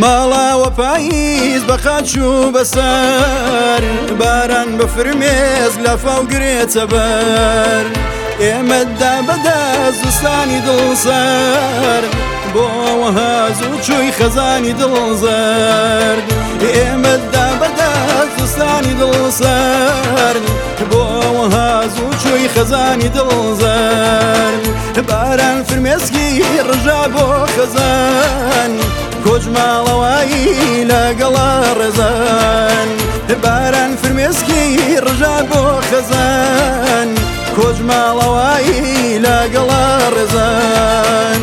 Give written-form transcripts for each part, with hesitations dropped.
ماڵاوە پاییز بە قاچ و بەسەر باران بە فرمێز لە فاو گرێتە بەر ئێمەدا بەدەست زستانی دڵزەرد بۆەوە هەزوو چووی خەزانی دڵزەرد ئێمەدا بەدەست زستانی دڵزەرد بۆەوە هەزوو چووی خەزانی دڵزەرد باران فرمێسکی ڕژا بۆ خەزان کۆچ ماڵەوایی لەگەڵا ڕێزان باران فرمێسکی ڕژا بۆ خەزان کۆچ ماڵەوایی لەگەڵا ڕێزان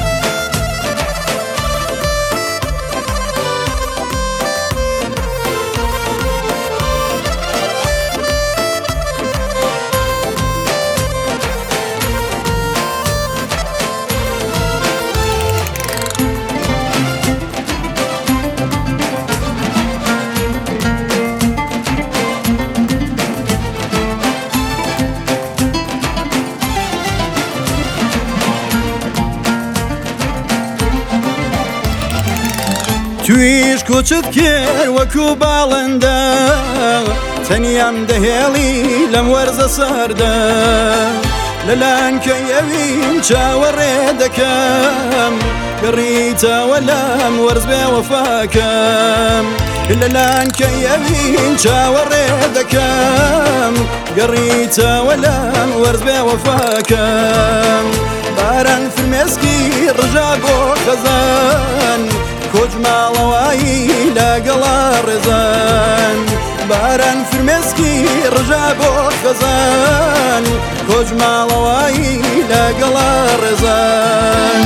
تویش کۆچت کرد وەکو باڵندە تەنیام دەهێڵی لەم وەرزە سەردە لەلان کە ئەوین چاوەڕێ دەکەم گەڕیتەوە لەم وەرز بێ وەفاکەم لەلان کە ئەوین چاوەڕێ دەکەم گەڕیتەوە لەم وەرز بێ وەفاکەم باران فرمێسکی ڕژا بۆ خەزان کۆچ ماڵەوایی لەگەڵا ڕێزان باران فرمێسکی ڕژا بۆ خەزان کۆچ ماڵەوایی لەگەڵا ڕێزان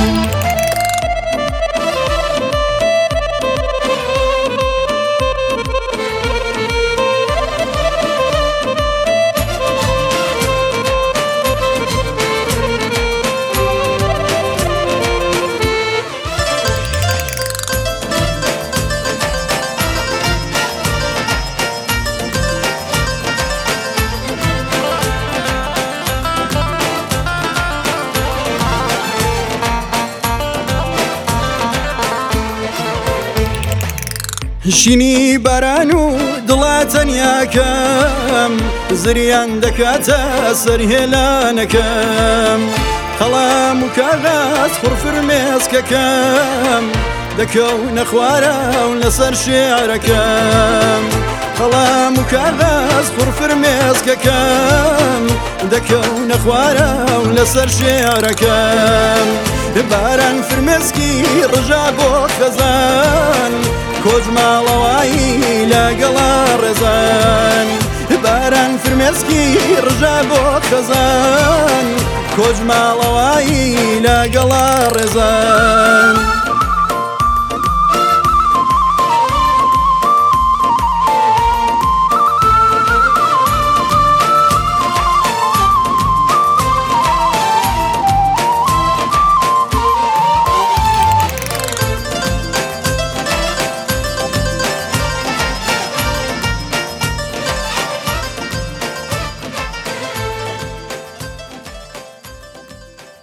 شینی باران و دڵا تەنیاکەم زریان دەکاتە سەرهێلانەکەم قەڵام و کاغاز فرمێسکەکەم دەکەونە خوارە و لەسەر شێعرەکەم قەڵام و کاغاز فرمێسکەکەم دەکەونە خوارە و لەسەر شێعرەکەم باران فرمێسکی ڕژا بۆ خەزان کۆچ ماڵەوایی لەگەڵا ڕێزان باران فرمێسکی ڕژا بۆ خەزان کۆچ ماڵەوایی لەگەڵا ڕێزان